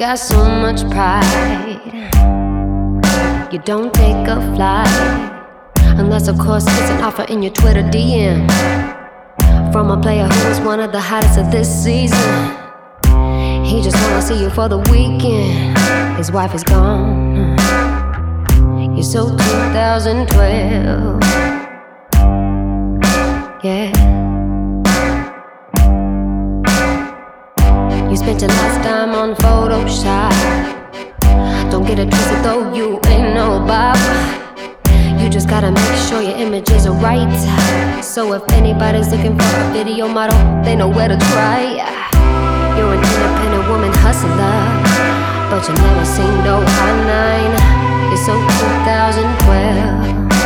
got so much pride. You don't take a flight unless, of course, it's an offer in your Twitter DM from a player who is one of the hottest of this season. He just wanna see you for the weekend. His wife is gone. You're so 2012. Yeah. You spent your last time on Photoshop. Don't get it twisted though, you ain't no Bob. You just gotta make sure your images are right. So if anybody's looking for a video model, they know where to try. You're an independent woman hustler, but you never seen no I-9. You're so 2012.